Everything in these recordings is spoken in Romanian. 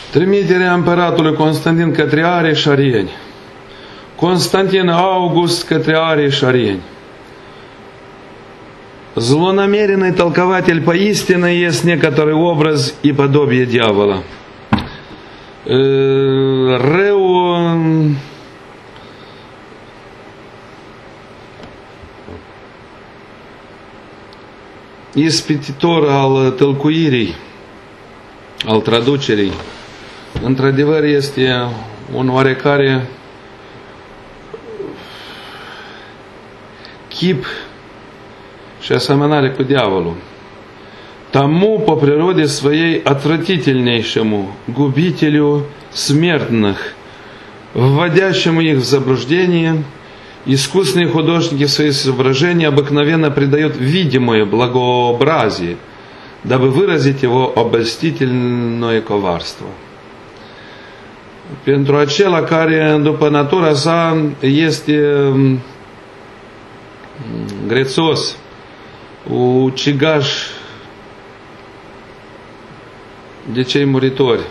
Trimiterea împăratului Constantin către Arii și Arieni. Constantin August către Arii și Arieni. Злонамеренный толкователь поистине есть некоторый образ и подобие дьявола. Rău ispititor al tălcuirii, al traducerii, într-adevăr este un oarecare chip și asemănare cu diavolul. Тому по природе своей отвратительнейшему, губителю смертных, вводящему их в заблуждение, искусные художники в свои изображения обыкновенно придают видимое благообразие, дабы выразить его обольстительное коварство. Pentru acela care, după natura sa, este grețos, ucigaș de cei muritori,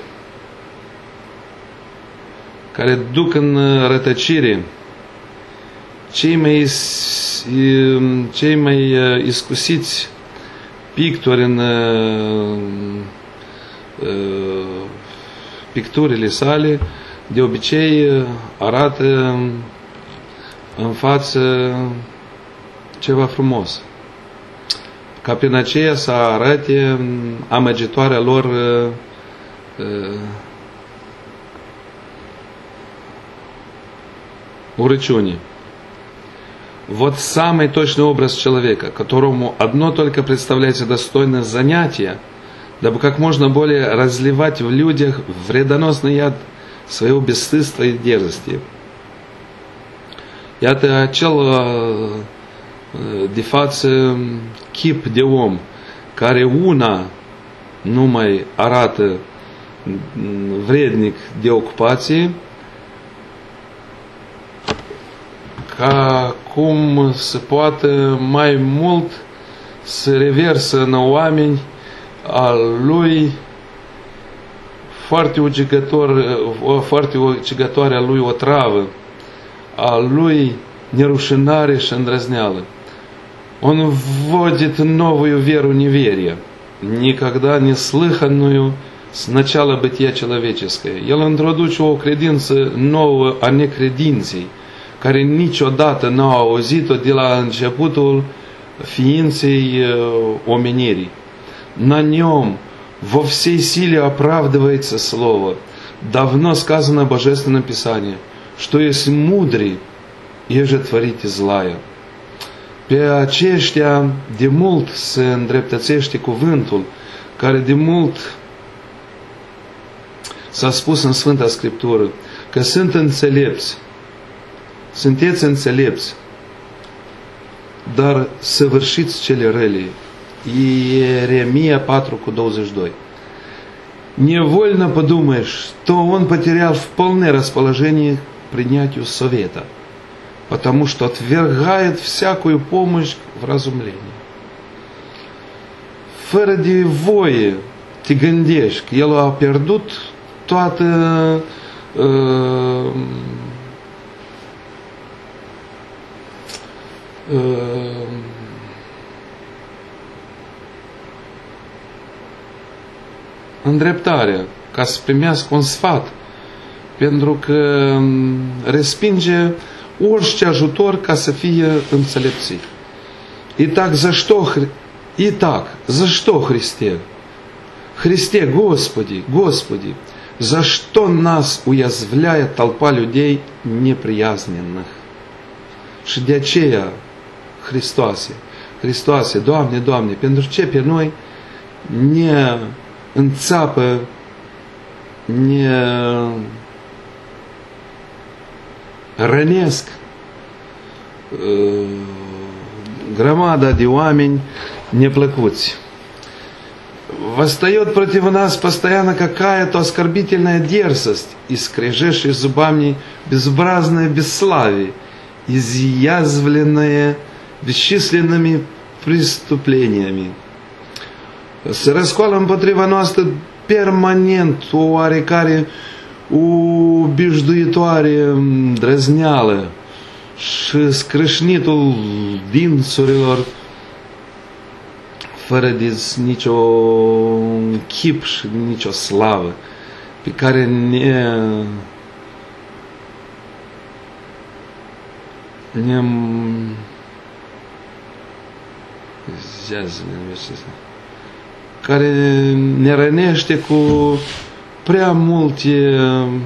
care duc în rătăcire cei mai iscusiți pictori în picturile sale, de obicei arată în față ceva frumos, ca prin aceea să arate amăgitoarea lor урычуни. Вот самый точный образ человека, которому одно только представляется достойное занятие, дабы как можно более разливать в людях вредоносный яд своего бесстыдства и дерзости. Iată acel de față chip de om care una nu mai arată vrednic de ocupație, ca cum se poate mai mult se reversă în oameni al lui foarte ucigătoare a lui otravă, a lui неруșinare și îndrăzneală. Он вводит новую веру неверия, никогда не слыханную с начала бытия человеческое. El introduce o credință nouă a necredinței, care niciodată n-au auzit-o de la începutul ființei omenirii. На нем во всей силе оправдывается слово, давно сказано в Божественном Писании, что есть мудрый, еже творите злая. Pe aceștia de mult se îndreptățește cuvântul, care de mult s-a spus în Sfânta Scriptură, că sunt înțelepți. Sunteți înțelepți, dar săvârșiți cele rele. Ieремия 4:22. Невольно подумаешь, что он потерял вполне расположение к принятию совета, потому что отвергает всякую помощь в разумлении. Fără de voie te gândești că el a pierdut toată îndreptarea ca să primească un sfat, pentru că respinge orice ajutor ca să fie înțelepțit. Итак, за что Христе? Христе, Господи, за что нас уязвляет толпа людей неприязненных? Și de aceea, Hristoase, Doamne, pentru ce pe noi ne înțapă, ne rănesc grămada de oameni неплăcuți. Восстает против нас постоянно какая-то оскорбительная дерзость, искрежевшая зубами безобразное бесславие, изъязвленное бесчисленными преступлениями. se răscoală împotriva noastră permanent o oarecare obișnuitoare îndrăzneală și scrâșnitul dințurilor fără de nicio chip și nicio slavă pe care care ne rănește cu prea multe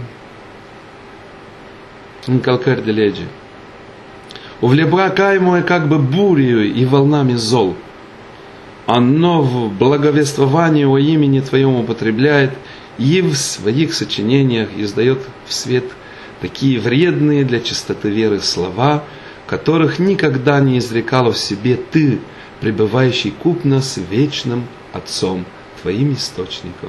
încălcări de lege. Увлекаемые как бы бурею и волнами зол, оно в благовествовании о имени Твоем употребляет и в своих сочинениях издает в свет такие вредные для чистоты веры слова, которых никогда не изрекал в себе Ты, пребывающий купно с вечным Отцом, Твоим источником.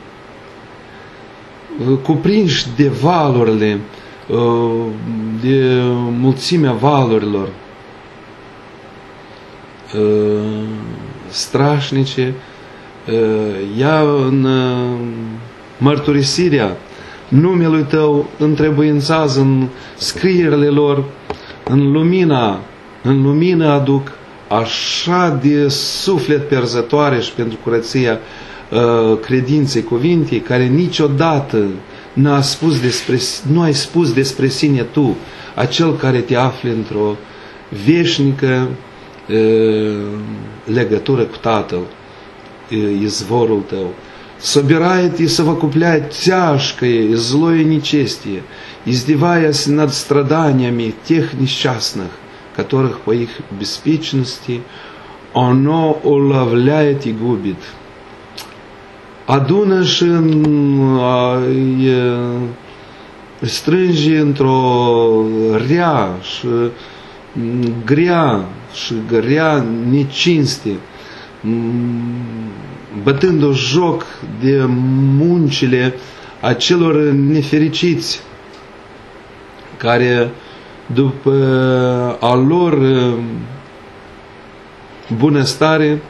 Cuprinși de valurile, de mulțimea valurilor strașnice, ia în mărturisirea numelui Tău, întrebuințează în scrierile lor, în lumină aduc așa de suflet perzătoare și pentru curăția credinței cuvintei, care niciodată nu ai spus despre sine Tu, acel care te afli într-o veșnică legătură cu Tatăl, izvorul Tău. Собирает и совокупляет тяжкое и злое нечестие, издеваясь над страданиями тех несчастных, которых по их беспечности оно уловляет и губит. Adună și strânge într-o rea și grea necinste, bătând-o joc de muncile acelor nefericiți care după a lor bunăstare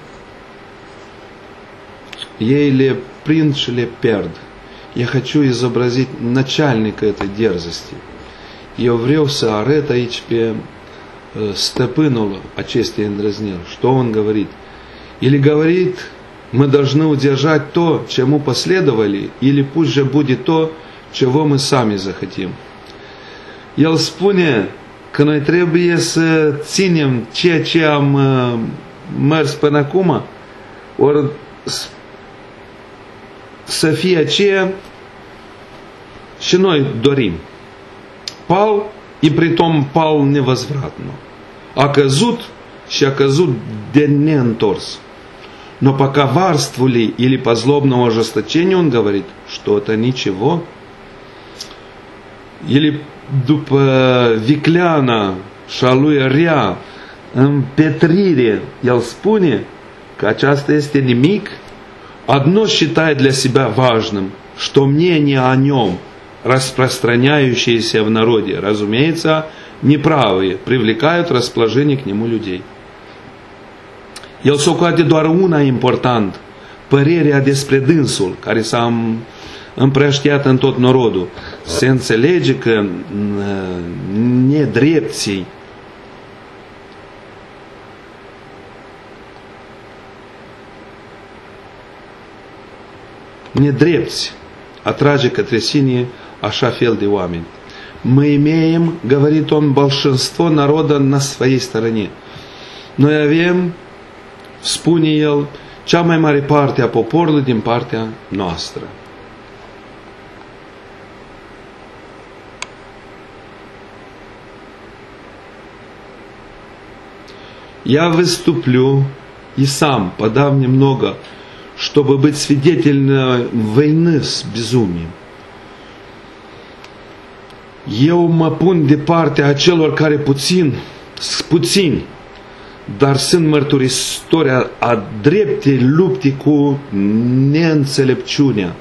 ei le prind și le pierd. Я хочу изобразить начальника этой дерзости. Eu vreau să arăt aici pe stăpânul acestei îndrăzniri. Что он говорит? Или говорит, мы должны удержать то, чему последовали, или пусть же будет то, чего мы сами захотим. El spune că noi trebuie să ținem ceea ce am mers până acum, ori să fie aceea și noi dorim. Пал, и притом пал невозвратно. A căzut și a căzut de neîntors. Но по коварству ли или по злобному ожесточению он говорит, что это nичего. Или după vicleana și a lui rea împetrire, el spune că aceasta este nimic. Одно считает для себя важным, что мнение о нем, распространяющееся в народе, разумеется, неправые, привлекают расположение к нему людей. El socoate doar una important, părerea despre dânsul, care s-a împrăștiat în tot norodul. Se înțelege că nedrepții недрепți atrage către sine așa fel de oameni. Мы имеем, говорит он, большинство народа на своей стороне. Noi avem, spune el, cea mai mare parte a poporului din partea noastră. Я выступлю и сам подам немного, чтобы быть свидетелем войны с безумием. Eu mă pun de partea acelor care puțini, dar sunt mărturisitori a dreptei lupte cu neînțelepciunea.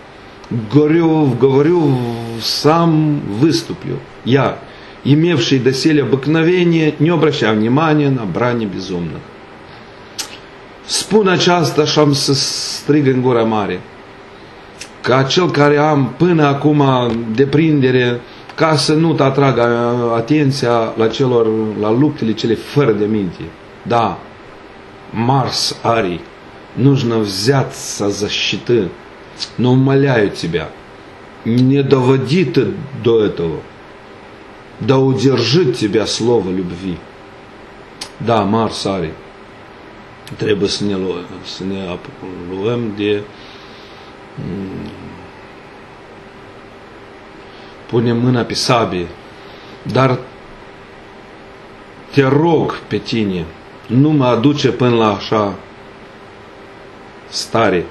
Говорю, сам выступлю. Я, имевший доселе обыкновение, не обращая внимания на брани безумных. spun aceasta și am să strig în gură mare. Ca cel care am până acum deprindere, ca să nu te atragă atenția la luptele cele fără de minte. Да, Марс, Арий, нужно взяться за щиты, но умоляю тебя, не доводи ты до этого, да удержит тебя слово любви. Da, Mars, Arий, trebuie să ne luăm de punem mâna pe sabie, dar te rog pe tine, nu mă aduce până la așa stare,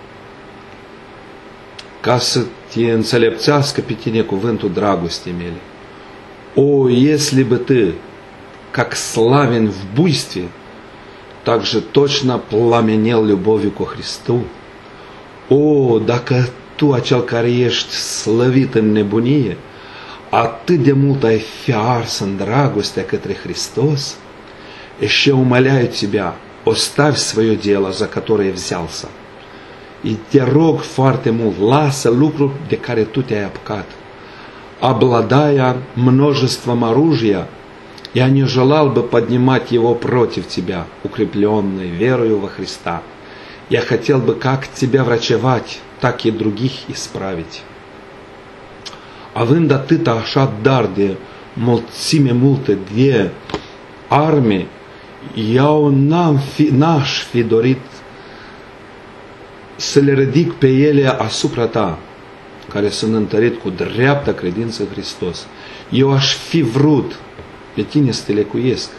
ca să te înțelepțească pe tine cuvântul dragostei mele. О, если бы ты, как славен в буйстве, так же точно pламенел любовью ко Христу. O, dacă tu, acel care ești slăvit în nebunie, atât de mult ai fi ars în dragostea către Hristos, еще умоляю тебя, оставь свое дело, за которое взялся. И te rog foarte mult, lasă lucruri de care tu te-ai apucat. Обладая множеством оружия, я не желал бы поднимать его против тебя, укрепленной верою во Христа. Я хотел бы как тебя врачевать, так и других исправить. Având atâta așa dar de mulțime multă de arme, eu n-aș fi dorit să le ridic pe ele asupra ta, care sunt întărit cu dreapta credință în Hristos. Eu aș fi vrut pe tine să te lecuiesc,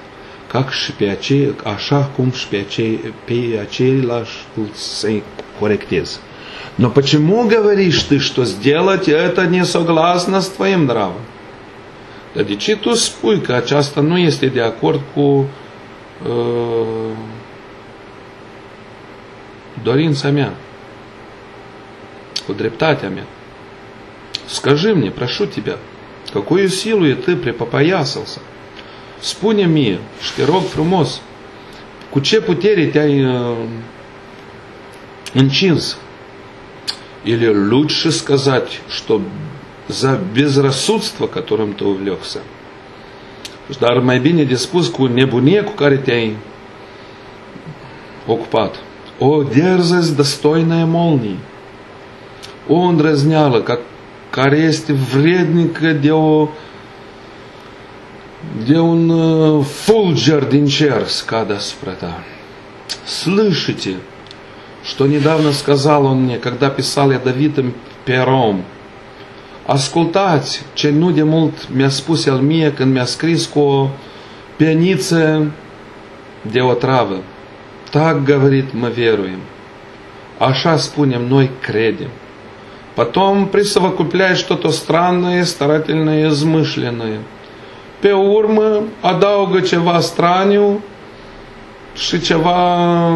așa cum și pe aceilași să-i corectez. Но почему говоришь ты, что сделать это не согласно с твоим нравом? Dar de ce tu spui că aceasta nu este de acord cu dorința mea, cu dreptatea mea? Скажи мне, прошу тебя, какую силу ты припоясался? Spune mie și te rog frumos, cu ce putere te-ai încins? Или лучше сказать, что за безрассудство, которым ты увлекся. Dar mai bine de spus cu nebunie cu care te-ai ocupat. O dерзость, достойная молнии. O îndrăzneală care este vrednică de un fulger din cer scade asupra ta. Слышите, что недавно сказал он мне, когда pисал я Давидом пером. Ascultați ce nu de mult mi-a spus el mie când mi-a scris cu o pieniță de otravă. Так говорит, мы веруем. Așa spunem, noi credem. Потом присовокупляет что-то странное, старательное, измышленное. Pe urmă adaugă ceva straniu și ceva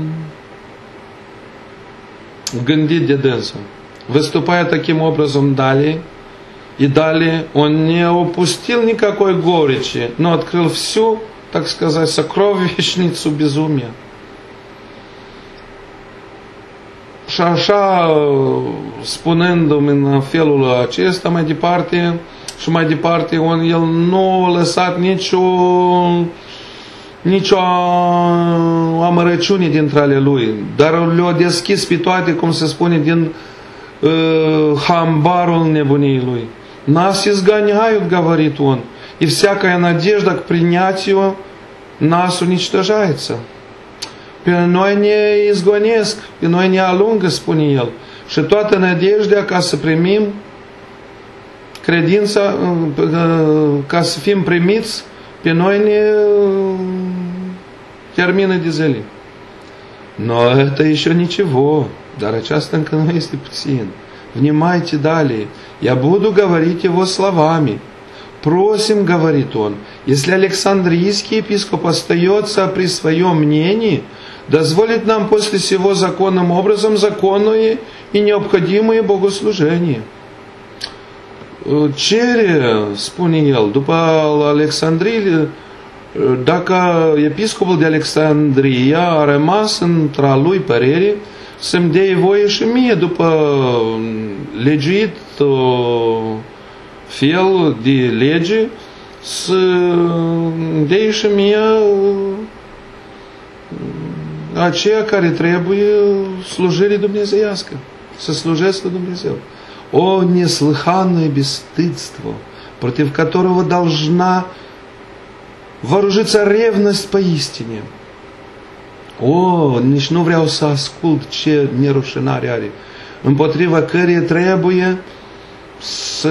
gândit de dânsul. Выступая таким образом далее, и далее он не упустил никакой горечи, но открыл всю, так сказать, сокровищницу безумия. Și așa, spunându-mi în felul acesta, mai departe, el nu a lăsat nicio amărăciune dintre ale lui, dar le-a deschis pe toate, cum se spune, din хамбарul nebuniei lui. Нас изгоняют, говорит он, и всякая надежда к принятию нас уничтожается. Pe noi ne izgonesc, pe noi ne alungă, spune el. Și toată nădejdea ca să primim credința, ca să fim primiți, pe noi ne termină de zile. Но это еще ничего, dar aceasta încă nu este puțin. Внимайте далее. Я буду говорить его словами. Просим, говорит он, если Александрийский епископ остается при своем мнении, дозволит нам после сего законным образом законное и необходимое богослужение. Cere, spune el, după Alexandrie, dacă episcopul de Alexandria a rămas între lui părere să-mi dea voie și mie, după legiuit fel de lege, să dea și mie aceea care trebuie slujire dumnezeiască, să slujesc lui Dumnezeu. О неслыханное бесстыдство, против которого должна вооружиться ревность поистине. Nici nu vreau să ascult ce nerușinare are, împotriva căreia trebuie să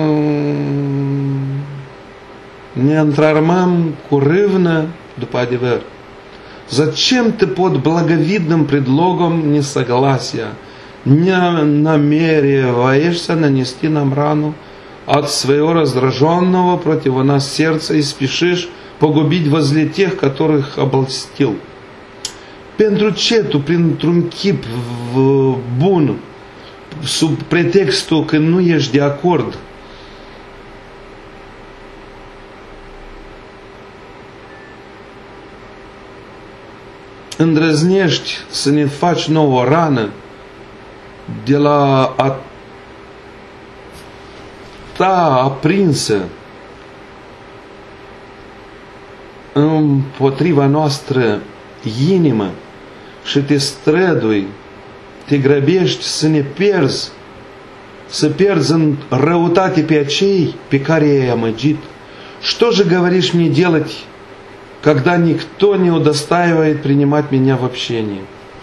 ne întrarmăm cu râvnă după adevăr. Зачем ты под благовидным предлогом несогласия не намереваешься нанести нам рану от своего раздраженного против нас сердца и спешишь pogubit возле тех, которых обольстил? Pentru ce tu, printr-un chip bun, sub pretextul că nu ești de acord, îndrăznești să ne faci nouă rană de la a ta aprinsă împotriva noastră inimă și te strădui, te grăbești să ne pierzi, să pierzi în răutate pe acei pe care i-ai amăgit. Что же говоришь мне делать, когда никто не удостаивает принимать меня в общении?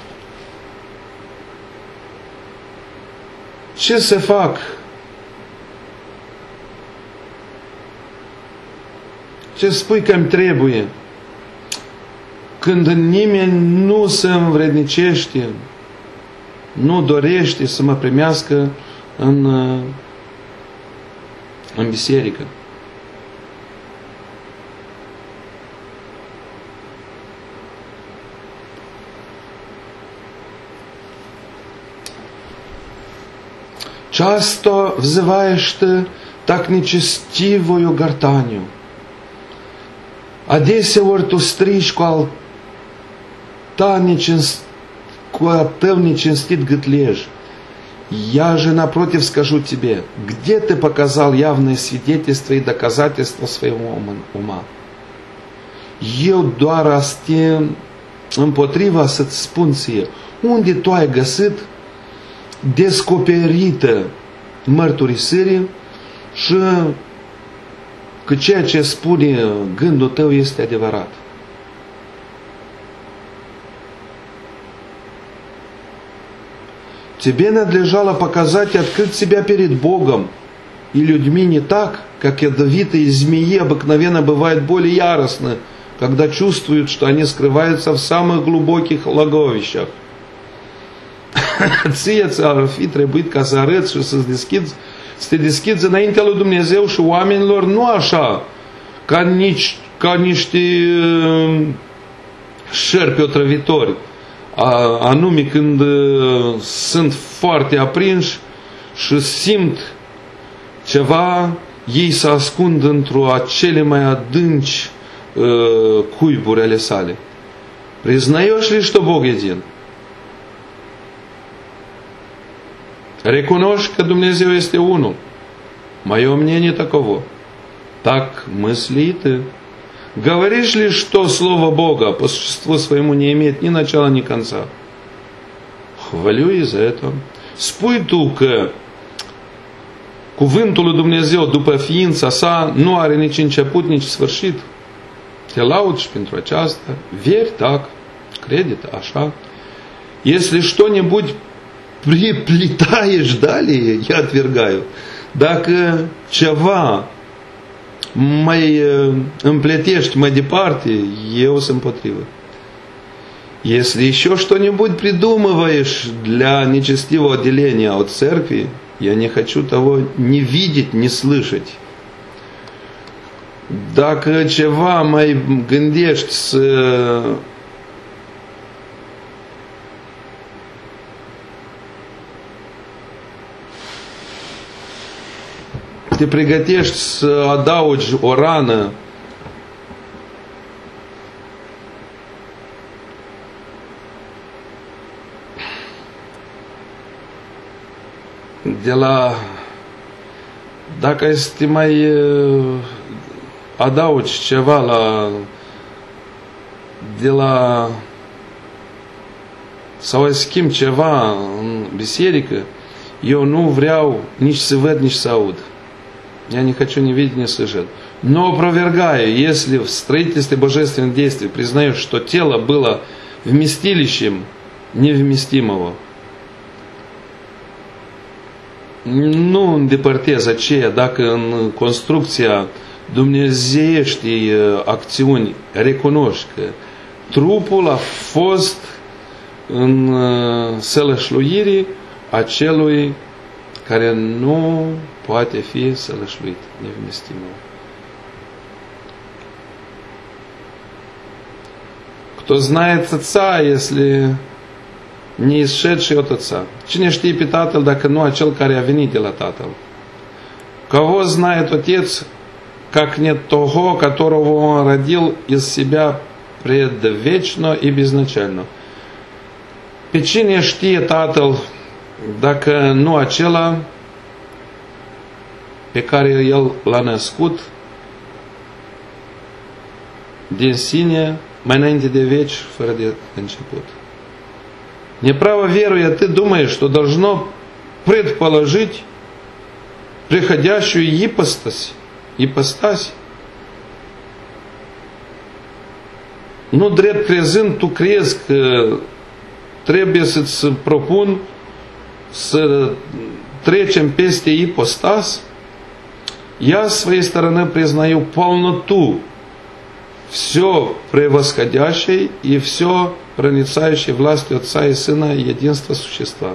Ce să fac? Ce spui că îmi trebuie? Când nimeni nu se învrednicește, nu dorește să mă primească în biserică. Часто взываешь ты так нечестивую гортанью. Adesea ori tu strigi cu tău нечестит гытлеж. Я же напротив скажу тебе, где ты показал явные свидетельства и доказательства своего ума? Eu doar astea împotriva să-ți spun ție, unde tu ai găsit descoperită mărturisire și că ceea ce spune gândul tău este adevărat. Тебе надлежало показать и открыть себя перед Богом и людьми не так, как ядовитые змеи обыкновенно бывают более яростны, когда чувствуют, что они скрываются в самых glubokих логовищах. Ție ți-ar fi trebuit ca să arăți și să te deschizi înaintea lui Dumnezeu și oamenilor, nu așa, ca niște șerpi otrăvitori, anume când sunt foarte aprinși și simt ceva, ei se ascund într-o acele mai adânci cuiburi ale sale. Признаешь ли, что Бог един? Recunoști că Dumnezeu este unul. Мое мнение таково. Так мысли и ты. Говоришь ли, что Слово Бога по существу своему не имеет ни начала, ни конца? Хвалю и за это. Spui tu că cuvântul lui Dumnezeu după ființa sa nu are nici început, nici sfârșit? Te laud și pentru aceasta. Veri так, credit așa. Если что-нибудь приплетаешь далее, я отвергаю. Dacă ceva mai împletești mai departe, eu sunt împotrivă. Если еще что-нибудь придумываешь для нечестивого отделения от церкви, я не хочу того ни видеть, ни слышать. Dacă ceva mai gândești să te pregătești să adaugi o rană de la, dacă este mai adaugi ceva de la, sau schimb ceva în biserică, eu nu vreau nici să văd, nici să aud. Я не хочу ни видеть, ни слышать. Но опровергаю, если в строительстве божественных действий признаешь, что тело было вместилищем невместимого, nu îndepărtez aceea dacă în construcția dumnezeieștii acțiuni recunoști că trupul a fost în sălășluirii acelui care nu poate fi sălășluit, невместимого. Кто знает Отца, если не исшедший от Отца? Cine știe pe Tatăl dacă nu acel care a venit de la Tatăl? Кого знает Отец, как нет того, которого Он родил из себя предвечно и безначально? Pe cine știe Tatăl dacă nu acela pe care El l-a născut din sine, mai îнаinte de veci, fără de început? Неправо веруя, ты думаешь, что должно предположить приходящую ипостась. Nu drept crezând, tu crezi că trebuie să-ți propun să trecem peste ипостас. Я с своей стороны признаю полноту все превосходящей и все проницающей властью Отца и Сына единства существа.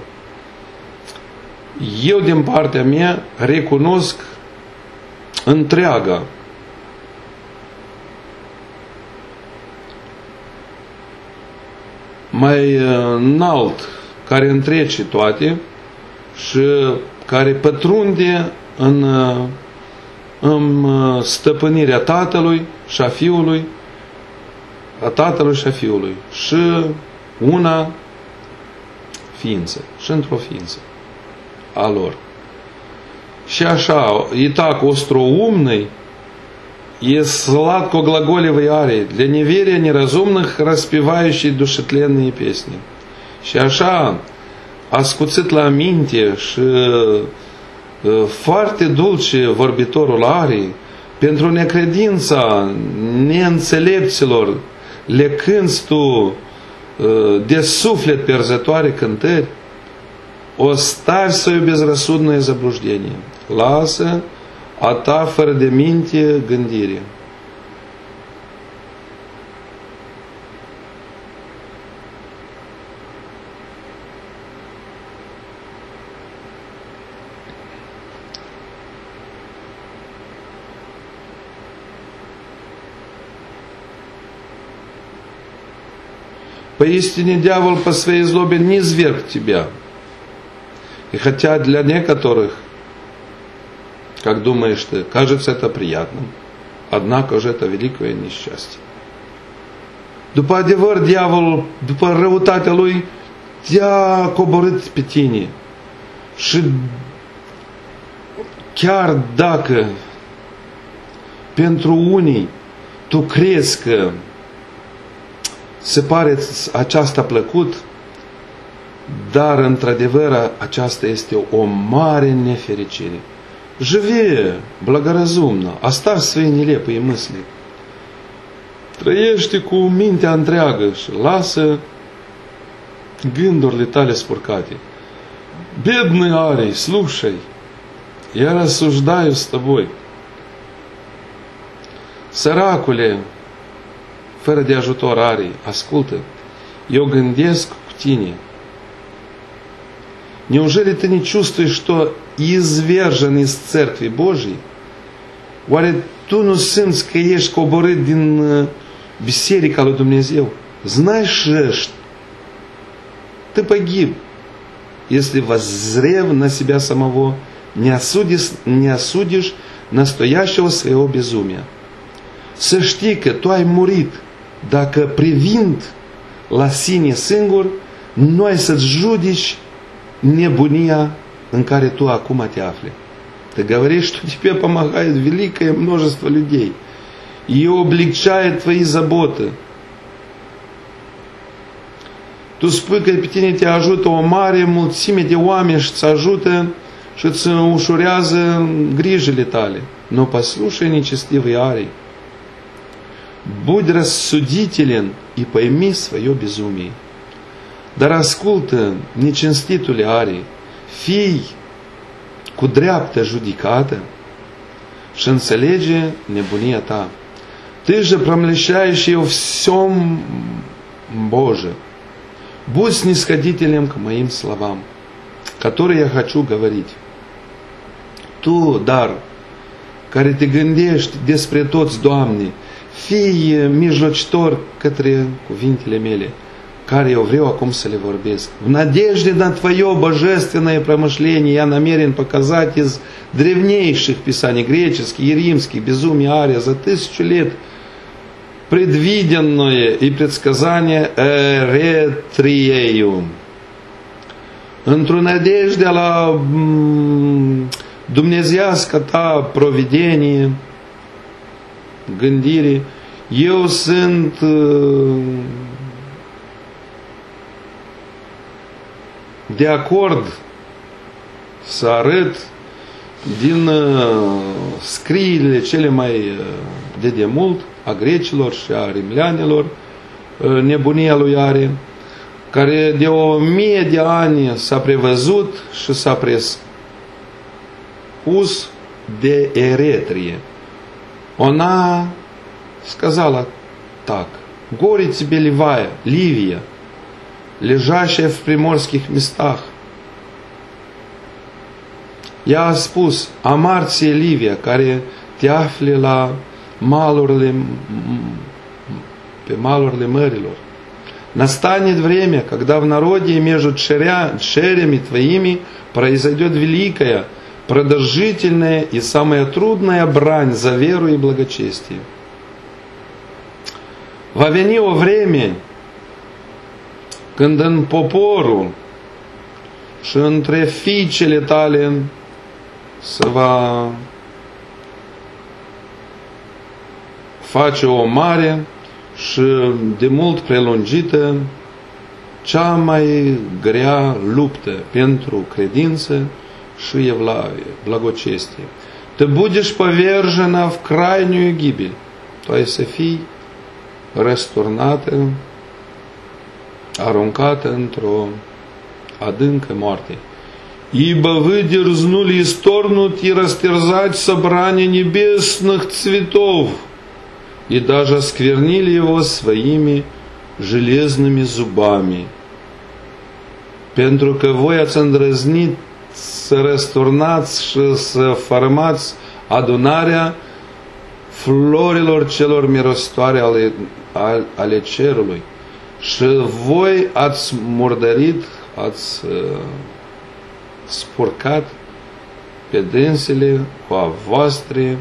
Eu, din partea mea, recunosc întreaga mai înalt, care întrece toate și care pătrunde în stăpânirea Tatălui și a Fiului, a Tatălui și a Fiului, și una ființă, și într-o ființă a lor. Și așa, итак, остроумный и сладкоглаголевый арий, для неверия неразумных, распевающий душетленные песни. Și așa, ascuțit la minte și foarte dulce vorbitorul arii, pentru necredința neînțelepților, le cânți tu de suflet perzătoare cântări, ostavi свое безрассудное заблуждение. Lasă a ta fără de minte gândire. Поистине дьявол по своей злобе низвергл тебя. И хотя для некоторых, как думаешь ты, кажется это приятным, однако же это великое несчастье. După adevăr, diavolul, după răutatea lui, te-a coborât pe tine. Și chiar dacă pentru unii tu crezi că se pare aceasta plăcut, dar într-adevăr aceasta este o mare nefericire. Живи благоразумно, оставь свои нелепые мысли. Trăiește cu mintea întreagă și lasă gândurile tale spurcate. Бедный Арий, слушай, я рассуждаю с тобой. Săracule, fără de ajutor Arий, ascultă, eu gândesc cu tine. Неужели ты не чувствуешь, что извержен из Церкви Божьей? Oare tu nu simți că ești coborât din Biserica lui Dumnezeu? Знаешь, ты погиб, если, воззрев на себя самого, не осудишь nastoящего своего безумия. Să știi că tu ai murit dacă privind la sine singur, nu ai să-ți judici nebunia în care tu acum te afli. Ты говоришь, что тебе помогает великое множество людей и облегчает твои заботы. Tu spui că pe tine te ajută o mare mulțime de oameni și îți ajută și îți ușurează grijile tale. Но послушай нечестивый Арий. Будь рассудителен и пойми свое безумие. Dar ascultă, necinstitule Arii, fii cu dreaptă judecată și înțelege nebunia ta. Ты же промышляющий во всем Боже. Будь снисходителем к моим словам, которые я хочу говорить. Tu, dar, care te gândești despre toți, Doamne, fii mijlocitor către cuvintele mele, care eu vreau acum să le vorbesc. В надежде на Твое божественное промышление я намерен показать из древнейших писаний, греческих и римских, безумие Ария за 1000 лет, предвиденное и предсказание Эретриею. Într-o nădejde la dumnezeiască ta providenie, gândire, eu sunt de acord să arăt din scrierile cele mai de demult a grecilor și a rimlянilor nebunia lui Arie, care de 1000 de ani s-a prevăzut și s-a прespus de Эретрия. Она сказала так: «Горе тебе, Ливия, лежащая в приморских местах». Ea a spus: amarție Livia, care te afli pe malurile mărilor. Настанет время, когда в народе между черями твоими произойдет великая, продолжительная и самая трудная брань за веру и благочестие. Va veni o vreme când în poporul și între fiicele tale se va face o mare și de mult prelungită cea mai grea luptă pentru credință și evlavie, благочестие. Ты будешь повержена в крайнюю гибель, то есть să fii răsturnată, aruncată într-o adâncă moarte. Ибо вы дерзнули исторгнуть и растерзать собрание небесных цветов, и даже осквернили его своими железными зубами. Pentru că voi ați îndrăznit să răsturnați și să fărâmați adunarea florilor celor mirositoare ale cerului. Și voi ați murdărit, ați spurcat pe dânsele cu a voastre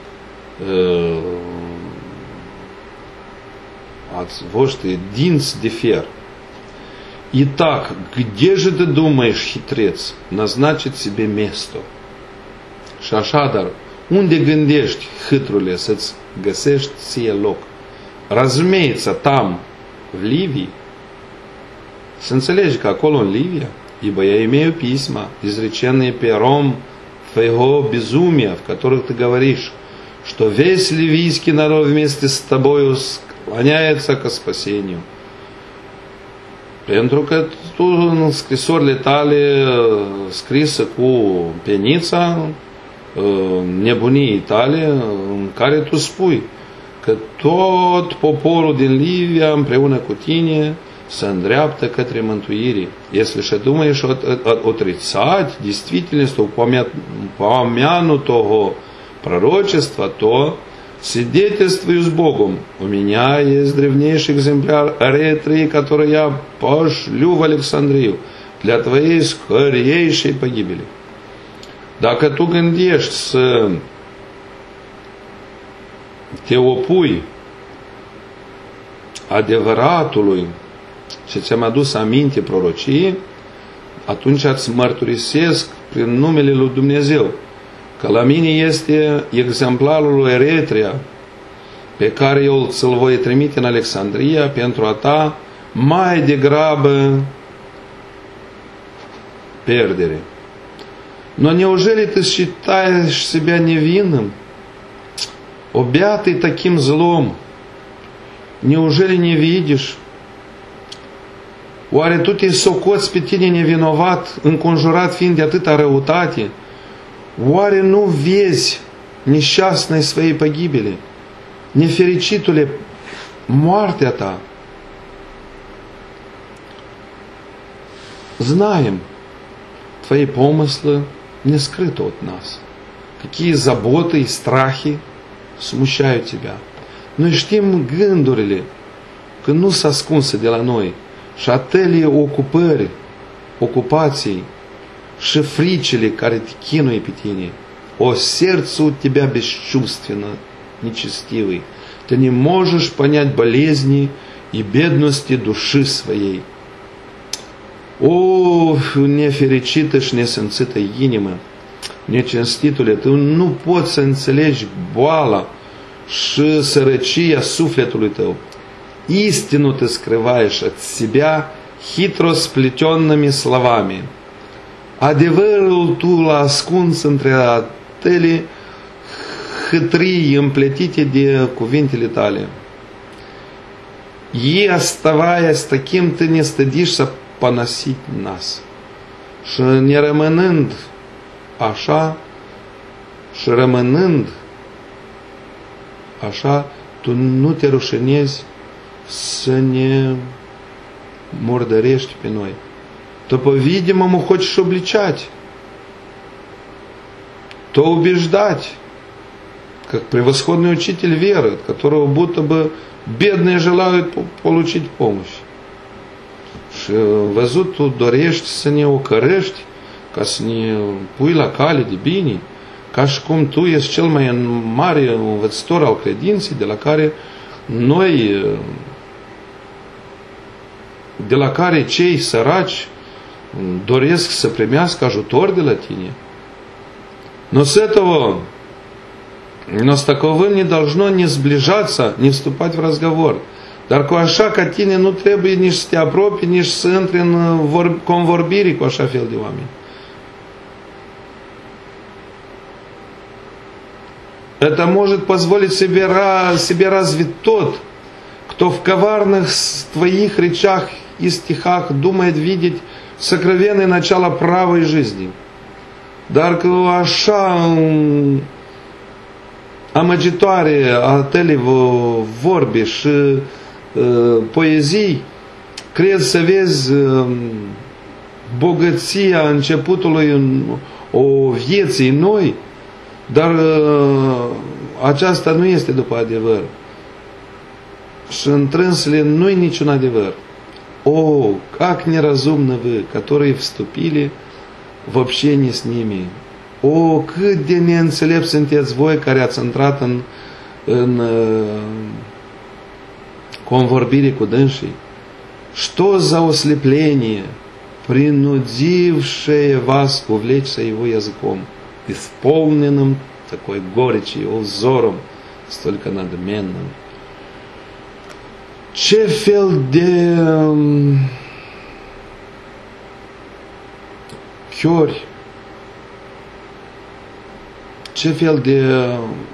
voștri dinți de fier. Итак, где же ты думаешь, хитрец, назначить себе место? Și așadar, unde gândești, hâtrule, să-ți găsești ție loc? Разумеется, там, в Ливии. Să înțelegi că acolo în Livia, ибо я имею письма, изреченные пером твоего безумия, в которых ты говоришь, что весь ливийский народ вместе с тобою склоняется к спасению. Pentru că tu în scrisorile tale scrisă cu penița nebuniei tale, în care tu spui că tot poporul din Livia împreună cu tine se îndreaptă către mântuire. Если же думаешь отрицать действительность упомянутого пророчества, то свидетельствую с Богом. У меня есть древнейший экземпляр Эретрии, который я пошлю в Александрию для твоей скорейшей pogibeli. Dacă tu gândești să te opui adevăratului ce ți-am adus aminte prorocii, atunci îți mărturisesc prin numele lui Dumnezeu că la mine este exemplarul lui Eretria, pe care eu ți-l voi trimite în Alexandria pentru a ta mai degrabă пerdere. Но неужели ты считаешь себя невинным, объятый таким злом? Неужели не видишь? Oare tu te socoți pe tine nevinovat, înconjurat fiind de atâta răutate? Oare nu vezi несчастной своей погибели, неfericitule, moartea ta? Знаем твои помыслы не скрыты от нас. Какие заботы и страхи смущают тебя. Noi știm gândurile că nu s-a ascunse de la noi și atele ocupări, ocupații și fricile care te chinuie pe tine. О, сердце у тебя бесчувственно, нечестивый. Ты не можешь понять болезни и бедности души своей. O, nefericită și nesimțită inimă, necinstitule, tu nu poți să înțelegi boala și sărăcia sufletului tău. Истину ты скрываешь от себя хитро сплетенными словами. Adevărul tu l-a ascuns între atele hâtrii împletite de cuvintele tale. И, оставаясь таким, ты не стыдишься поносить нас. Și ne rămânând așa, și rămânând așa, tu nu te rușinezi să ne murdărești pe noi. То, по-видимому, хочешь обличать, то убеждать, как превосходный учитель веры, от которого будто бы бедные желают получить помощь. Și văzut, tu dorești să ne ocărești, ca să ne pui la cale de bine, ca și cum tu ești cel mai mare învățător al credinței, de la care cei săraci doresc să primească ajutor de la tine. Но с таковым не должно не сближаться, не вступать в разговор. Dar cu așa ca tine nu trebuie nici să te apropii, nici să intri în convorbire cu așa fel de oameni. Это может позволить себе развить тот, кто в коварных твоих речах и стихах думает видеть сокровенное начало правой жизни. Dar cu așa amăgitoare a tale vorbe și poezii, crezi să vezi bogăția începutului o vieții noi, dar aceasta nu este după adevăr. Și întrânsele nu-i niciun adevăr. О, как неразумны вы, которые вступили в общение с ними. O, cât de neînțelept sunteți voi care ați intrat în convorbire cu dânsii. Что за ослепление, принудившее вас увлечься его языком, исполненным такой горечью, взором, столько надменным. Ce fel de chiori, ce fel de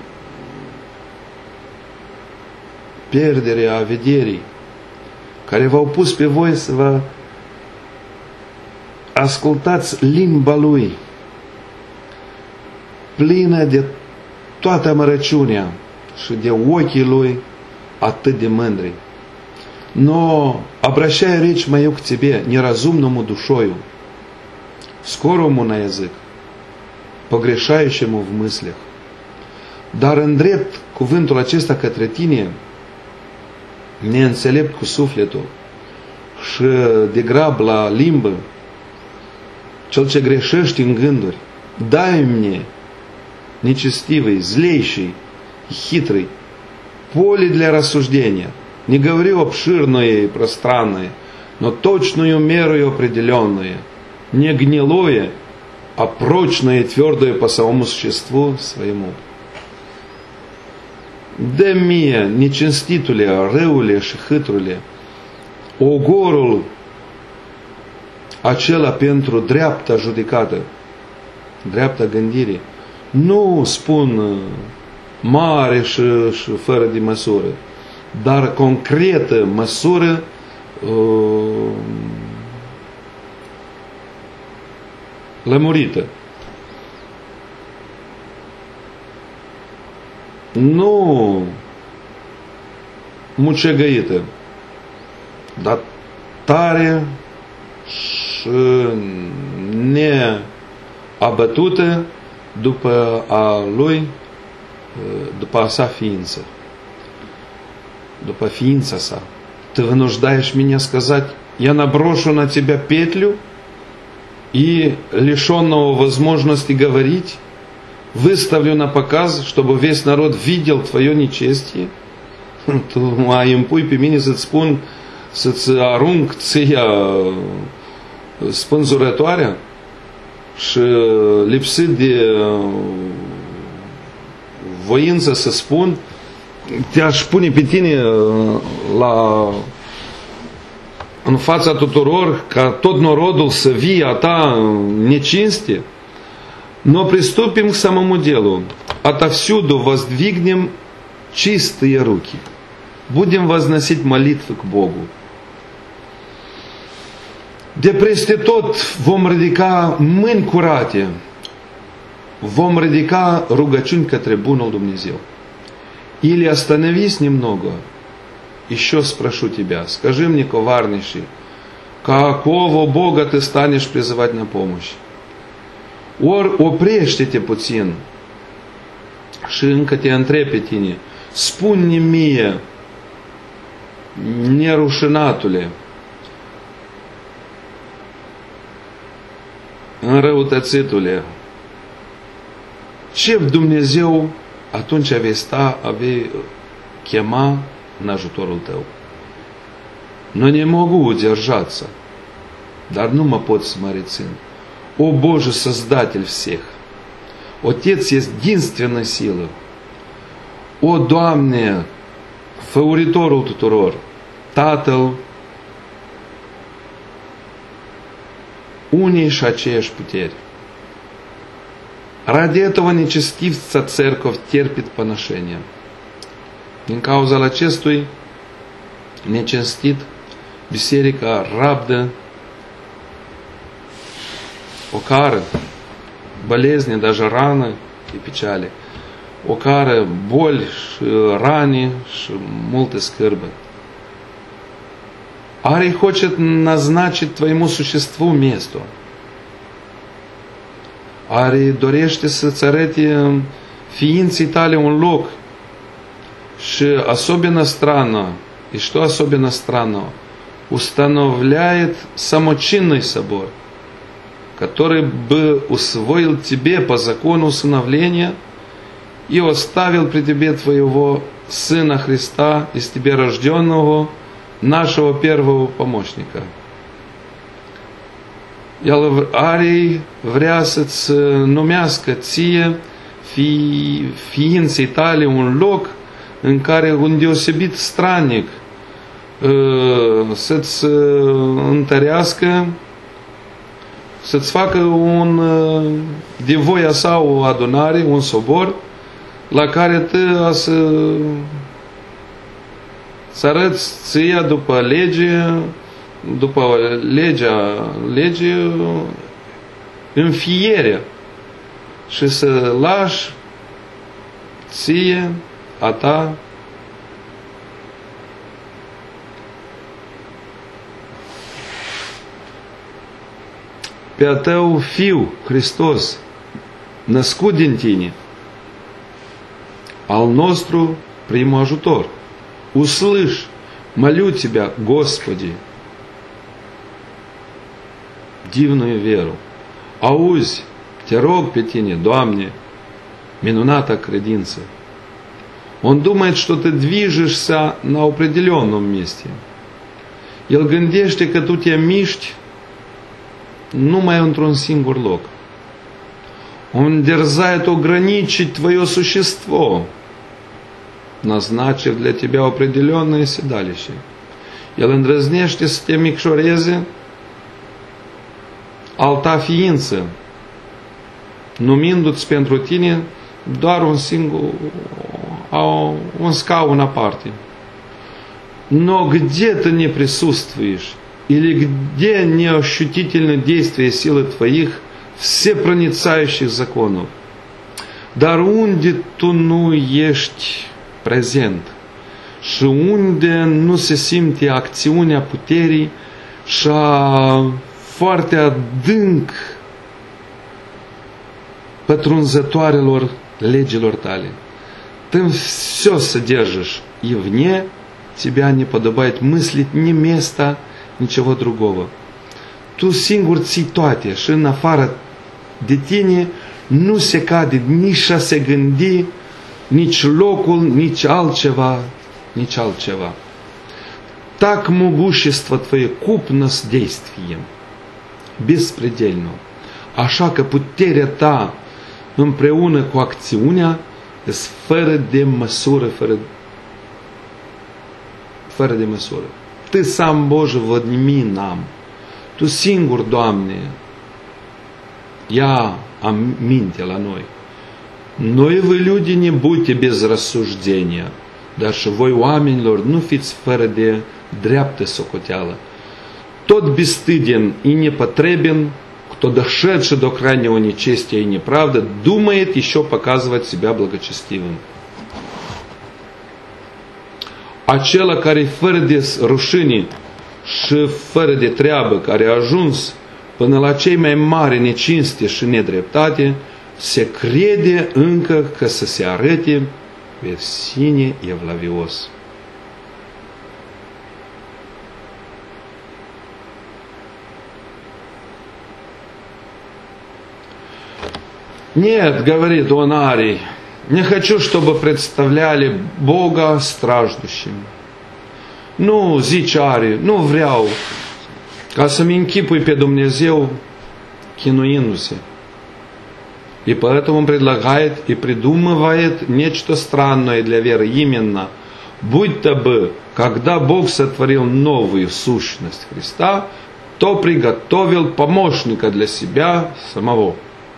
pierdere a vederii care v-au pus pe voi să vă ascultați limba lui, plină de toată amărăciunea și de ochii lui atât de mândri. Но, обращая речь мою к тебе, неразумному душою, скорому на язык, pogreșaющему в мыслях, dar îndrept cuvântul acesta către tine, neînțelept cu sufletul și de grab la limbă, cel ce greșești în gânduri, дай мне, нечестивый, злейший, хитрый, поле для рассуждения. Не говорю обширное и пространное, но точную меру и определенное. не гнилое, а прочное и твердое по самому существу своему. De mie, necinstitule, răule și hâtrule, ogorul acela pentru dreapta judecată, dreapta gândire, nu spun mare și fără de măsură, dar concretă măsură lămurită. Nu mucegăită, dar tare și neabătută după a lui, după a sa ființă, după ființa sa. Ты вынуждаешь меня сказать, я наброшу на тебя петлю и лишенного возможности говорить выставлю на показ, чтобы vесь народ видел твое nechestie? Tu mai impui pe mine să-ți spun, să-ți arunc ție spânzurătoarea și lipsit de voință să spun, te-aș pune pe tine în fața tuturor ca tot народul să vie a ta нечестие. Но приступим к самому делу. Отовсюду воздвигнем чистые руки. Будем возносить молитвы к Богу. De peste tot vom ridica mâini curate. Vom ridica rugăciuni către bunul Dumnezeu. Или остановись немного. Еще спрошу тебя. Скажи мне, коварнейший, какого Бога ты станешь призывать на помощь? Ori oprește-te puțin și încă te întreb pe tine, spune-mi mie, nerușinatule, înrăutățitule, ce Dumnezeu atunci vei chema în ajutorul tău? Но не могу удержаться, dar nu mă pot să mă rețin. О Боже, Создатель всех! Отец единственной силы! O Doamne, făuritorul tuturor, Tatăl unei și aceeași puteri. Ради этого нечестивца церковь терпит поношение. Din cauza acestui necestit, biserica rabdă o cară, болезни, даже раны и печали, o cară, boli și rane și multe scârbe. Are хочет назначить твоему существу место. Are dorește să-ți arăte ființei tale un loc. Și особенно странно, и что особенно странно, устанавливает самочинный собор, который бы усвоил тебе по закону усыновления и оставил при тебе твоего Сына Христа, из тебя рожденного, нашего первого помощника. El are vrea să-ți numească ție, ființei tale, un loc în care un deosebit stranic să-ți întărească, să-ți facă de voia sa o adunare, un sobor, la care tu să arăți ție după lege înfierea și să lași ție a ta pe a tău Fiu Hristos născut din tine, al nostru primul ajutor. Услышь, молю тебя, Господи, дивную веру. Auzi, te rog pe tine, Doamne, minunata credință. Он думает, что ты движешься на определенном месте. El gândește că tu te miști numai într-un singur loc. Он дерзает ограничить твое существо, назначив для тебя определенное седалище. El îndrăznește să te micșoreze al ta ființă, numindu-ți pentru tine doar un scaun aparte. Но где ты не присутствуешь, или где неощутительно действие силы твоих всепроницающих законов, dar unde tu nu ești prezent și unde nu se simte acțiunea puterii și a foarte adânc pătrunzătoarelor legilor tale. Ты все содержишь, и вне тебя не подобает мыслить ни места, niciего другого. Tu singur ții toate și în afară de tine nu se cade nici a se gândi, nici locul, nici altceva. Так могущество Твое купно с действием, беспредельно. Așa că puterea ta împreună cu acțiunea este fără de măsură, fără de măsură. Ты сам, Боже, vădnimi нам. Tu singur, Doamne, ia aminte la noi. Noi, voi люди, не будьте без рассуждения, dar și voi, oamenilor, nu fiți fără de dreaptă socoteală. Тот бесстыден и непотребен, кто, дошедший до крайнего нечестия и неправды, думает еще показывать себя благочестивым. Acela care fără de rușine și fără de treabă, care a ajuns până la cei mai mari necinste și nedreptate, se crede încă că să se arăte pe sine evlavios. Нет, говорит он Арий, не хочу, чтобы представляли Бога страждущим. Nu, zice Arий, nu vreau ca să-mi închipui pe Dumnezeu chinuindu-se. И поэтому он предлагает и придумывает нечто странное для веры. Именно, будто бы, когда Бог сотворил новую сущность Христа, то приготовил помощника для себя самого.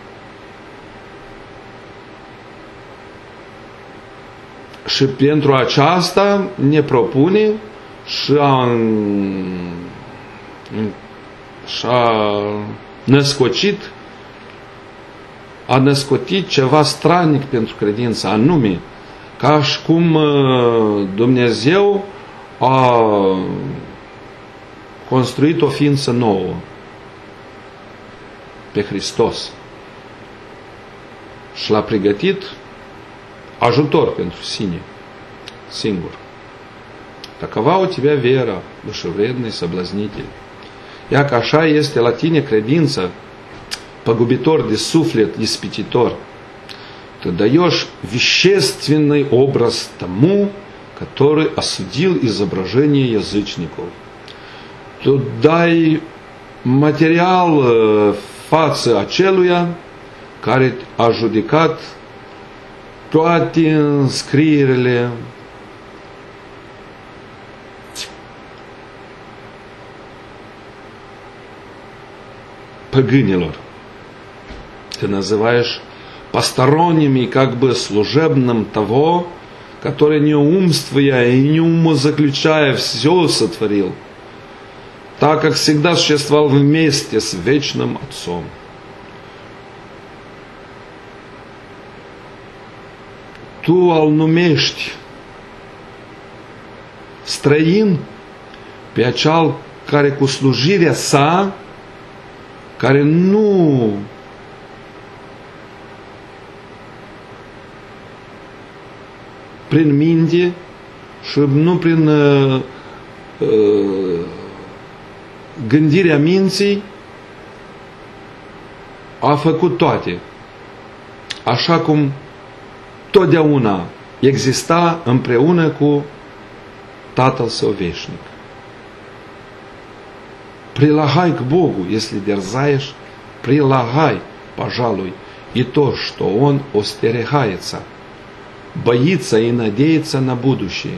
Și pentru aceasta ne propune și a născotit ceva stranic pentru credință, anume, ca și cum Dumnezeu a construit o ființă nouă pe Hristos și l-a pregătit ajutor pentru sine, singur. Такова у тебя вера, душевредный соблазнитель. Iacă așa este la tine credința, погубитор de suflet, ispititor. Ты даешь вещественный образ тому, который осудил изображение язычников. Tu dai material față aceluia care a judecat toate înscrierile погынилор. Ты называешь посторонними, как бы служебным того, который не умствуя и не умозаключая все сотворил, так как всегда существовал вместе с вечным Отцом. Tu îl numești străin pe acel care cu slujirea sa, care nu prin minte și nu prin gândirea minții a făcut toate, așa cum totdeauna exista împreună cu Tatăl Său veșnic. прилагай к Богу, если дерзаешь, прилагай, пожалуй, и то, что Он остерегается, боится и надеется на будущее.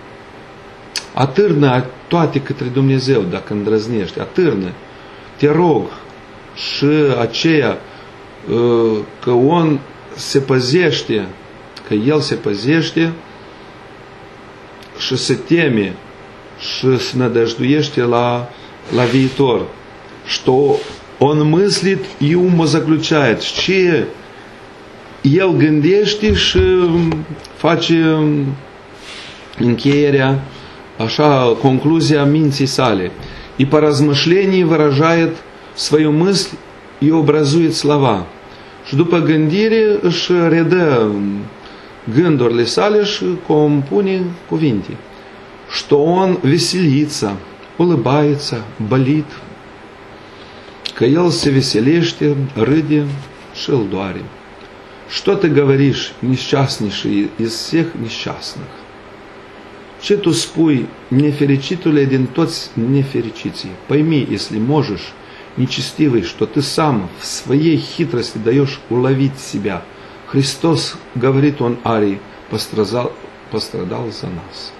Atârnă toate către Dumnezeu dacă îndrăznești, atârnă, te rog, și aceea că On se păzește, că El se păzește și se teme și se nădăjduiește la viitor. Что Он мыслит и умозаключает, ce El gândește și face încheierea, așa, concluzia minții sale. И по размышлении выражает свою мысль и образует слова. Și după gândire își redă gândurile sale și compune cuvinte. Что Он веселится, улыбается, болит, că El se veselește, râde și îl doare. Что ты говоришь, несчастнейший из всех несчастных? Ce tu spui, nefericitule din toți nefericiții? Пойми, если можешь, нечестивый, что ты сам в своей хитрости даешь уловить себя. Христос, говорит он Арии, пострадал за нас.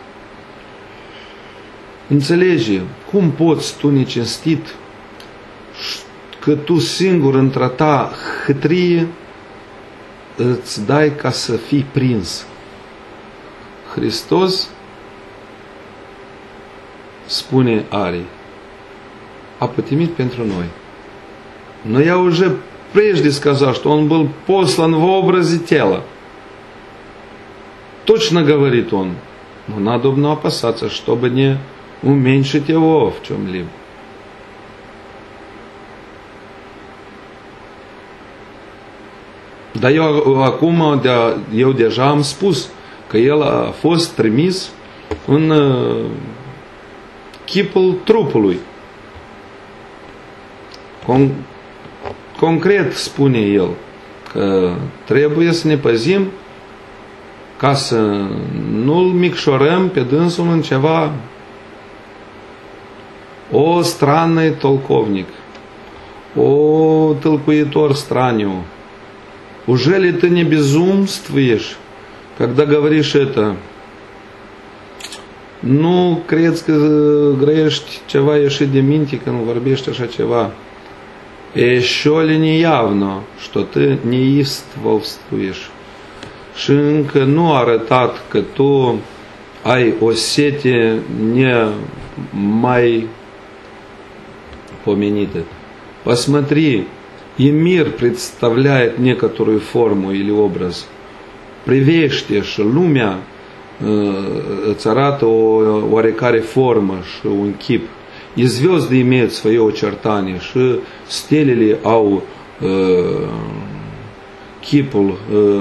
Înțelege, cum poți tu necinstit că tu singur într-a ta hâtrie îți dai ca să fii prins. Hristos, spune Арий, a pătimit pentru noi. Но я уже прежде сказал, что Он был послан в образе тела. Точно говорит он, но надобно опасаться, чтобы не уменьшить его в чем-либо. Dar eu deja am spus că El a fost trimis în chipul trupului. Concret spune El că trebuie să ne păzim ca să nu-L micșorăm pe dânsul în ceva. O странный толковник, о толкуитор страню, уже ли ты не безумствуешь, когда говоришь это? Nu crezi că grăiești ceva ieșit de minte când vorbești așa ceva? Еще ли не явно, что ты неистовствуешь? Și încă nu a arătat că tu ai o sete nemai помениtă. Посмотри, и мир представляет некоторую форму или образ. Privește și lumea îți arată o oarecare formă și un chip. И звезды имеют свое очертание, și stelele au chipul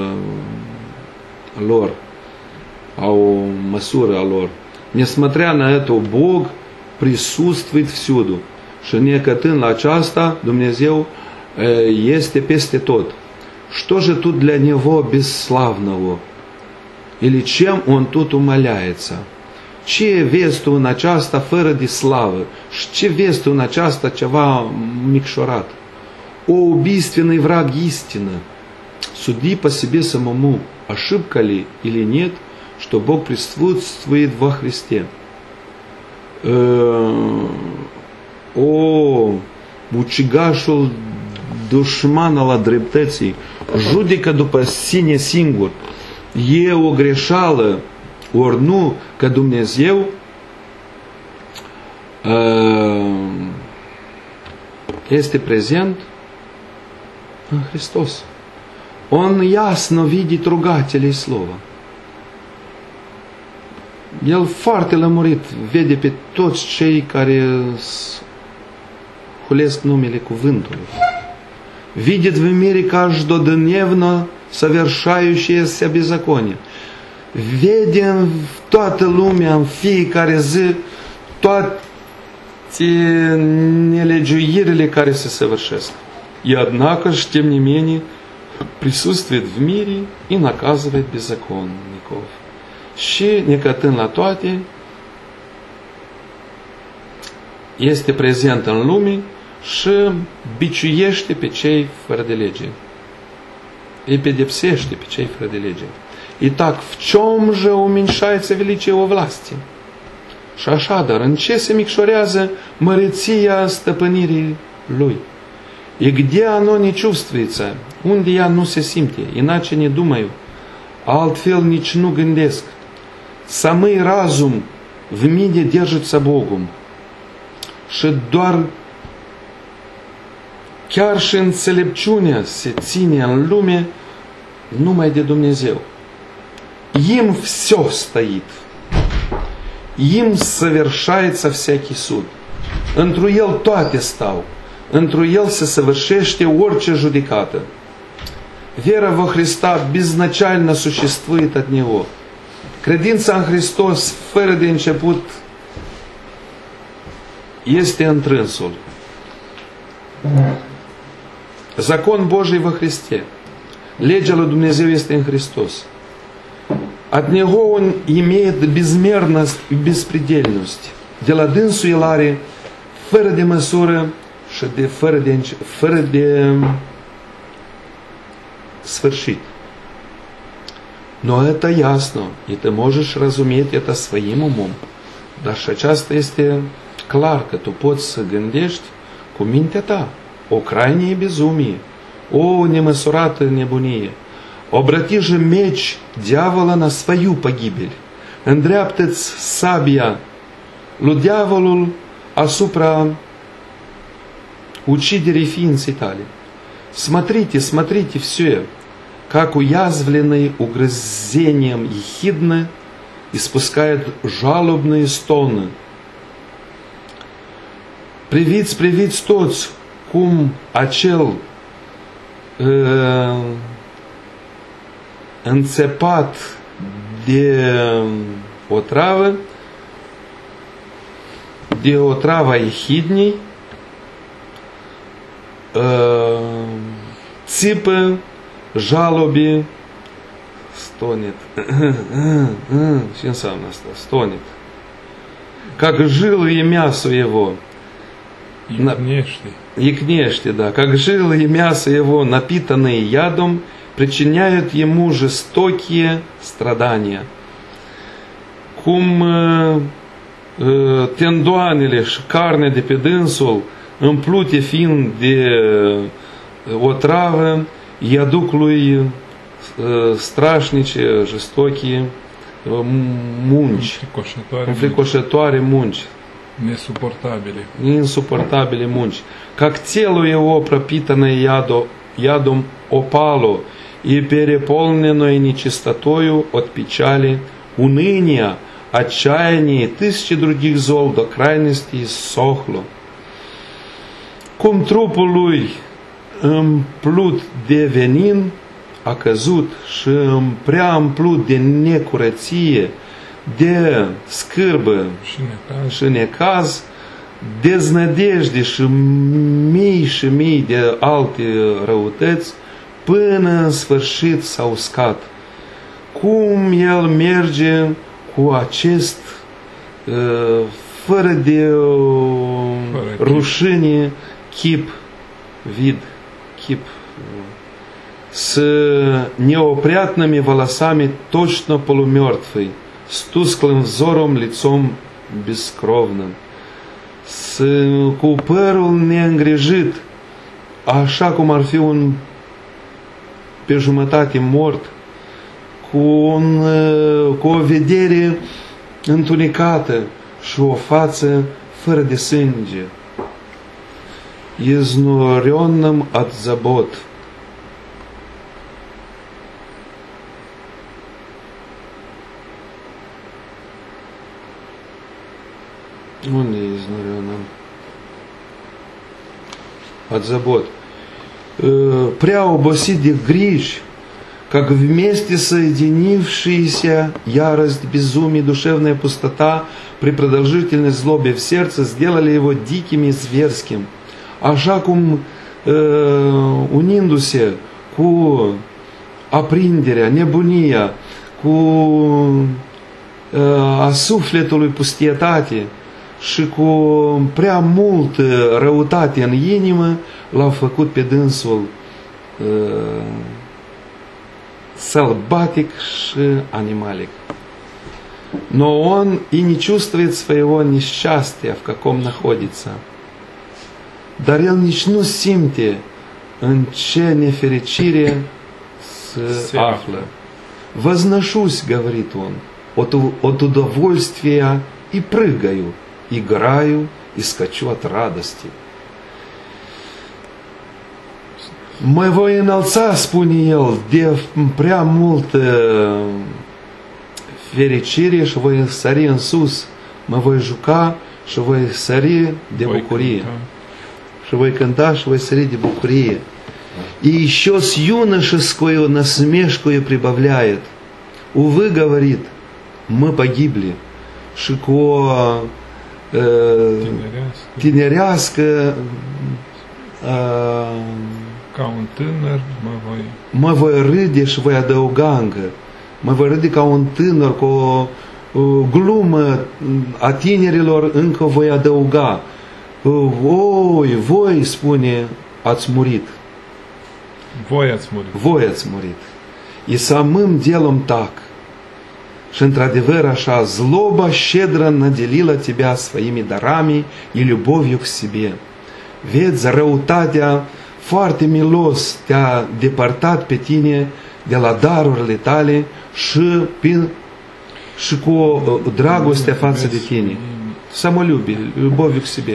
lor, au măsură a lor. Несмотря на это, Бог присутствует всюду. Și necătând la aceasta, Dumnezeu este peste tot. Что же тут для Него бесславного? Или чем Он тут умаляется? Ce vezi tu în aceasta fără de slavă? Și ce vezi tu în aceasta ceva micșorat? О, убийственный враг истины! Суди по себе самому, ошибка ли или нет, что Бог присутствует во Христе. O, ucigașul dușman al dreptății, judecă după sine singur. E o greșeală, ori nu, că Dumnezeu este prezent în Hristos. Он ясно видит rugăciunile slova. El foarte lămurit vede pe toți cei care hulesc numele cuvântului. Видит в мире каждодневно совершающееся беззаконие. Vede în toată lumea, în fiecare zi, toate nelegiuirile care se săvârșesc. И однако ж, тем не менее, присутствует в мире и наказывает беззаконников. Și necătând la toate, este prezent în lume și biciuiește pe cei fără de lege. Îi pedepsește pe cei fără de lege. Итак, в чем же уменьшается величие его власти? Și așadar, în ce se micșorează măreția stăpânirii lui? И где оно не чувствуется? Unde ea nu se simte? Иначе не думаю. Altfel nici nu gândesc. Самый разум в мире держится Богом. Și doar chiar și înțelepciunea se ține în lume numai de Dumnezeu. Им все стоит. Им совершается всякий суд. Întru El toate stau. Întru El se săvârșește orice judecată. Вера во Христа безначально существует от Него. Credința în Hristos, fără de început, este întrânsul. Закон Божий во Христе. Legea lui Dumnezeu este în Hristos. От Него Он имеет безмерность и беспредельность. De la dânsul El are fără de măsură și fără de sfârșit. Но это ясно, и ты можешь разуметь это своим умом. Dar și aceasta este clar că tu poți să gândești cu mintea ta o крайнее безумие, o nemăsurată nebunie. Обрати же меч дьявола на свою погибель. Îndreaptă-ți sabia lui diavolul asupra uciderii ființei tale. Смотрите, смотрите все, как уязвленный угрызением ехидны испускает жалобные стоны. Priviți toți cum acel înțepat de otravă, de otrava ехидней, țipă, jalobi, стонет. Ce înseamnă asta? Стонет. Как жилы и мясо его. Икнешти, да. Как жилы и мясо его, напитанные ядом, причиняют ему жестокие страдания. Cum tendoanele și carne de pe dânsul, împlute fiind de otravă, îi aduc lui strașnice, жестокие munci, înfricoșătoare munci, insuportabile munci. Как тело его, пропитанное ядом опало и переполненное нечистотою от печали, уныния, отчаяния и тысячи других зол до крайности иссохло. Cum trupul lui împlut de venin a căzut și prea împlut de necurăție, de scârbă și necaz, deznădejde și mii de alte răutăți, până în sfârșit s-a uscat. Cum el merge cu acest fără de rușine chip, с неопрятными волосами точно полумертвый, с tусклым взором, лицом бескровным, cu părul neîngrijit, așa cum ar fi un pe jumătate mort, cu o vedere întunecată și o față fără de sânge, изнуренным от забот. Он не изнуренным от забот. Пrea obosit de griji, как вместе соединившиеся ярость, безумие, душевная пустота при продолжительной злобе в сердце сделали его dicim и зверским. Așa cum unindu-se cu aprinderea, nebunia, cu a sufletului pustietate și cu prea multă răutate în inimă l-au făcut pe dânsul sălбатик și animalic. Но он и не чувствует своего несчастья, в каком находится. Dar el nici nu simte în ce nefericire se află. Возношусь, говорит он, от удовольствия и прыгаю, играю и скачу от радости. Mă voi înălța, spune el, de prea multă fericire și voi sări în sus. Mă voi juca și voi sări de bucurie. Și voi cânta și voi sări de bucurie. И еще с юношескою насмешкою прибавляет. Увы, говорит, мы pogibli. Și cu o tinerească ca un tânăr mă voi râde și voi adăuga încă. Mă voi râde ca un tânăr, cu o glumă a tinerilor încă voi adăuga. Oi, voi, spune, ați murit. Voi ați murit. Voi ați murit. И самым делом так. Și într-adevăr așa, злоба щедро наделила тебя своими дарами и любовью к себе. Vezi, răutatea foarte milos te-a depărtat pe tine de la darurile tale și cu dragostea față de tine. Самолюбие, любовью к себе.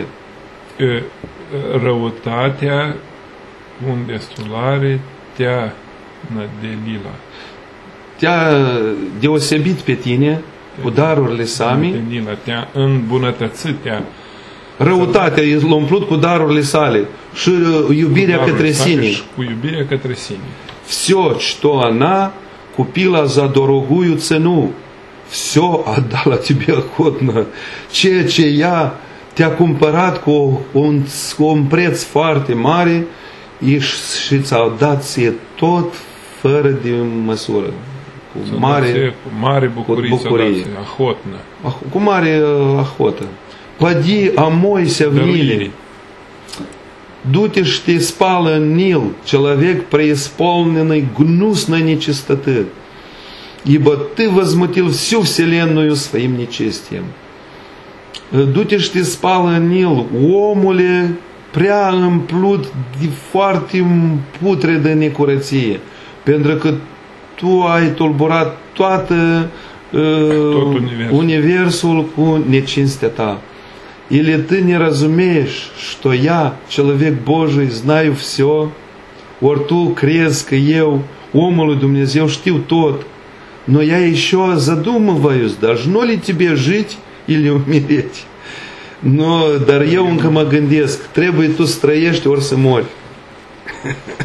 Răutatea, un destulare, te-a nadelila. Te-a deosebit pe tine cu darurile same. Te-a îmbunătățit, Răutatea l-a umplut cu darurile sale și iubirea către sine. Cu iubirea către sine. Все, что она купила за дорогую цену, все отдала тебе охотно. Ceea ce ea te-a cumpărat cu un preț foarte mare și ți-a dat ție tot fără de măsură. Cu mare bucurie. Cu mare охота. Поди, омойся в Ниле. Du-te și te spală în Nil, человек преисполненный гнусной нечистоты, ибо ты возмутил всю вселенную своим нечестием. Du-te și te spală în Nil, omule prea împlut de foarte putredă necurăție, pentru că tu ai tulburat tot universul cu necinstea ta. Или ты не разумеешь, что я, человек Божий, знаю все? Ori tu crezi că eu, omul lui Dumnezeu, știu tot, но я еще задумываюсь, должно ли тебе жить или умереть? Dar eu încă mă gândesc, trebuie tu să trăiești ori să mori.